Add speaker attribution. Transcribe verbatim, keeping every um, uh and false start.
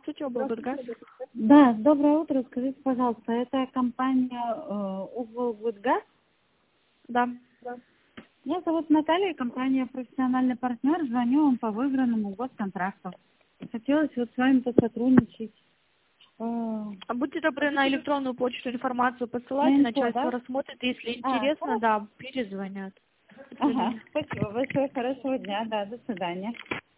Speaker 1: Здравствуйте, облгаз.
Speaker 2: Да, доброе утро. Скажите, пожалуйста, это компания э, облгаз?
Speaker 1: Да.
Speaker 2: Меня зовут Наталья, компания «Профессиональный партнер». Звоню вам по выигранному госконтракту. Хотелось вот с вами посотрудничать. Э,
Speaker 1: А будьте добры, на электронную почту информацию
Speaker 2: на
Speaker 1: посылайте,
Speaker 2: инфо,
Speaker 1: начальство
Speaker 2: да?
Speaker 1: рассмотрит, если
Speaker 2: А,
Speaker 1: интересно,
Speaker 2: хорошо.
Speaker 1: да, перезвонят. До
Speaker 2: Ага,
Speaker 1: свидания.
Speaker 2: спасибо большое, хорошего дня, да, до свидания.